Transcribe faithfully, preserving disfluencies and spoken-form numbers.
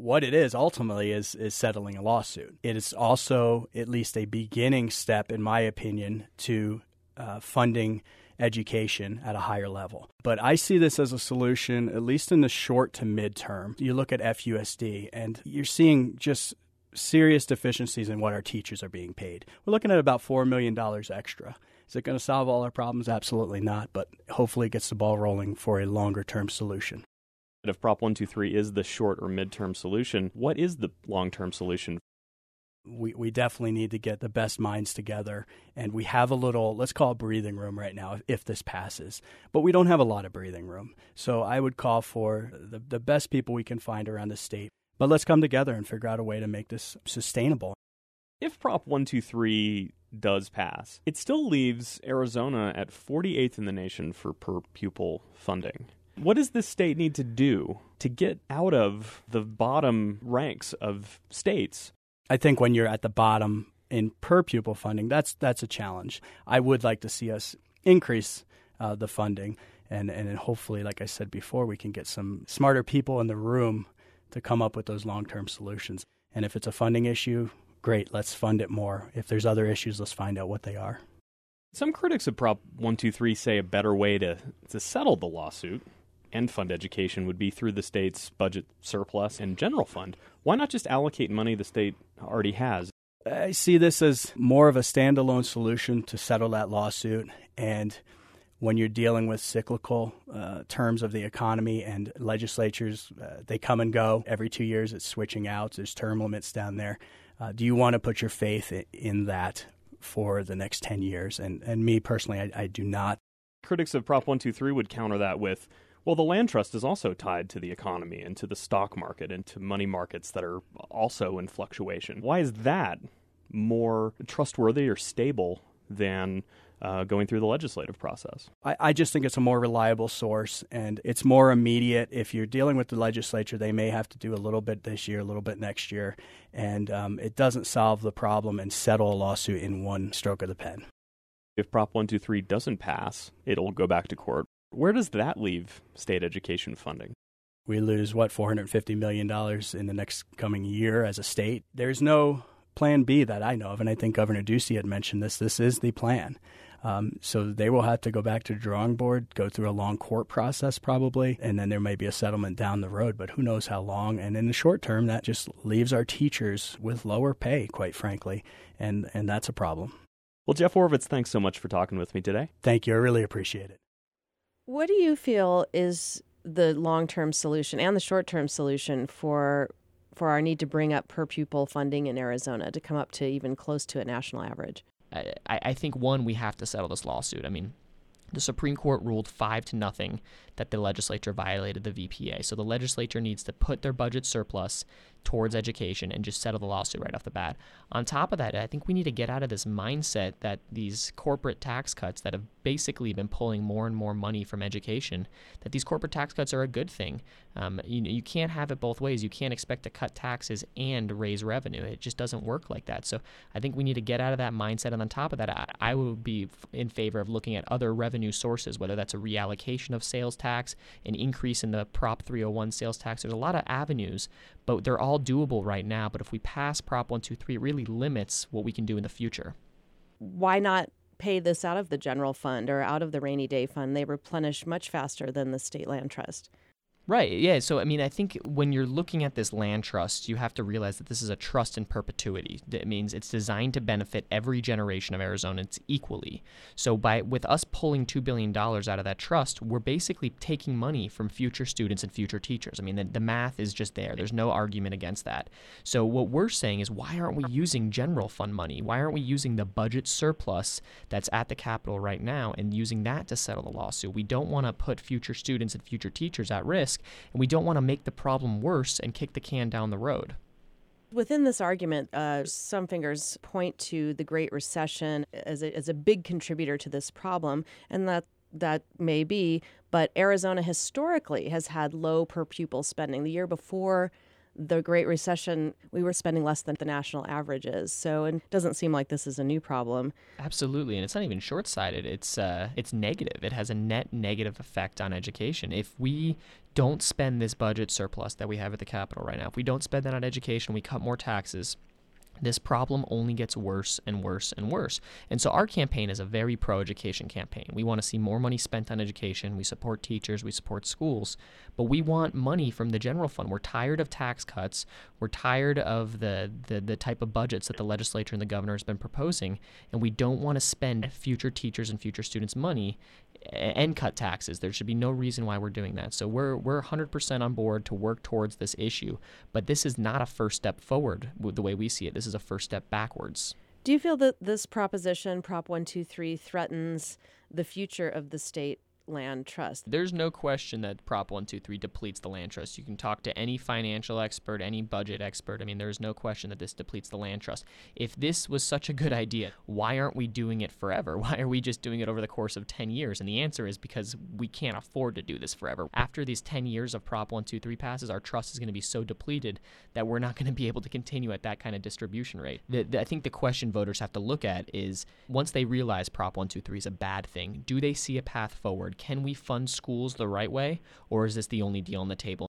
what it is ultimately is is settling a lawsuit. It is also at least a beginning step, in my opinion, to uh, funding education at a higher level. But I see this as a solution, at least in the short to midterm. You look at F U S D, and you're seeing just serious deficiencies in what our teachers are being paid. We're looking at about four million dollars extra. Is it going to solve all our problems? Absolutely not, but hopefully it gets the ball rolling for a longer-term solution. If Prop one twenty-three is the short or midterm solution, what is the long-term solution? We we definitely need to get the best minds together, and we have a little, let's call it breathing room right now if, if this passes. But we don't have a lot of breathing room. So I would call for the, the best people we can find around the state. But let's come together and figure out a way to make this sustainable. If Prop one twenty-three does pass, it still leaves Arizona at forty-eighth in the nation for per pupil funding. What does this state need to do to get out of the bottom ranks of states? I think when you're at the bottom in per pupil funding, that's that's a challenge. I would like to see us increase uh, the funding, and, and hopefully, like I said before, we can get some smarter people in the room to come up with those long-term solutions. And if it's a funding issue, great, let's fund it more. If there's other issues, let's find out what they are. Some critics of Prop one twenty-three say a better way to, to settle the lawsuit and fund education would be through the state's budget surplus and general fund. Why not just allocate money the state already has? I see this as more of a standalone solution to settle that lawsuit. And when you're dealing with cyclical uh, terms of the economy and legislatures, uh, they come and go. Every two years it's switching out. There's term limits down there. Uh, do you want to put your faith in that for the next ten years? And, and me personally, I, I do not. Critics of Prop one twenty-three would counter that with, well, the land trust is also tied to the economy and to the stock market and to money markets that are also in fluctuation. Why is that more trustworthy or stable than uh, going through the legislative process? I, I just think it's a more reliable source, and it's more immediate. If you're dealing with the legislature, they may have to do a little bit this year, a little bit next year, and um, it doesn't solve the problem and settle a lawsuit in one stroke of the pen. If Prop one twenty-three doesn't pass, it'll go back to court. Where does that leave state education funding? We lose, what, four hundred fifty million dollars in the next coming year as a state. There's no plan B that I know of, and I think Governor Ducey had mentioned this. This is the plan. Um, so they will have to go back to the drawing board, go through a long court process probably, and then there may be a settlement down the road, but who knows how long. And in the short term, that just leaves our teachers with lower pay, quite frankly, and, and that's a problem. Well, Jeff Oravits, thanks so much for talking with me today. Thank you. I really appreciate it. What do you feel is the long-term solution and the short-term solution for for our need to bring up per pupil funding in Arizona to come up to even close to a national average? I, I think, one, we have to settle this lawsuit. I mean, the Supreme Court ruled five to nothing that the legislature violated the V P A. So the legislature needs to put their budget surplus towards education and just settle the lawsuit right off the bat. On top of that, I think we need to get out of this mindset that these corporate tax cuts that have basically been pulling more and more money from education, that these corporate tax cuts are a good thing. Um, you know, you can't have it both ways. You can't expect to cut taxes and raise revenue. It just doesn't work like that. So I think we need to get out of that mindset. And on top of that, I, I would be in favor of looking at other revenue sources, whether that's a reallocation of sales tax, an increase in the Prop three oh one sales tax. There's a lot of avenues, but they're all doable right now. But if we pass Prop one twenty-three, it really limits what we can do in the future. Why not pay this out of the general fund or out of the rainy day fund? They replenish much faster than the state land trust. Right, yeah. So, I mean, I think when you're looking at this land trust, you have to realize that this is a trust in perpetuity. That means it's designed to benefit every generation of Arizonans equally. So by with us pulling two billion dollars out of that trust, we're basically taking money from future students and future teachers. I mean, the, the math is just there. There's no argument against that. So what we're saying is, why aren't we using general fund money? Why aren't we using the budget surplus that's at the Capitol right now and using that to settle the lawsuit? We don't want to put future students and future teachers at risk, and we don't want to make the problem worse and kick the can down the road. Within this argument, uh, some fingers point to the Great Recession as a, as a big contributor to this problem, and that that may be, but Arizona historically has had low per pupil spending. The year before the Great Recession, we were spending less than the national average is. So it doesn't seem like this is a new problem. Absolutely, and it's not even short-sighted. It's uh, it's negative. It has a net negative effect on education. If we don't spend this budget surplus that we have at the Capitol right now, if we don't spend that on education, we cut more taxes, this problem only gets worse and worse and worse. And so our campaign is a very pro-education campaign. We want to see more money spent on education. We support teachers. We support schools. But we want money from the general fund. We're tired of tax cuts. We're tired of the, the, the type of budgets that the legislature and the governor has been proposing. And we don't want to spend future teachers and future students' money and cut taxes. There should be no reason why we're doing that. So we're we're one hundred percent on board to work towards this issue. But this is not a first step forward the way we see it. This is a first step backwards. Do you feel that this proposition, Prop one two three, threatens the future of the state land trust? There's no question that Prop one two three depletes the land trust. You can talk to any financial expert, any budget expert. I mean, there's no question that this depletes the land trust. If this was such a good idea, why aren't we doing it forever? Why are we just doing it over the course of ten years? And the answer is because we can't afford to do this forever. After these ten years of Prop one two three passes, our trust is going to be so depleted that we're not going to be able to continue at that kind of distribution rate. The, the, I think the question voters have to look at is, once they realize Prop one two three is a bad thing, do they see a path forward? Can we fund schools the right way, or is this the only deal on the table?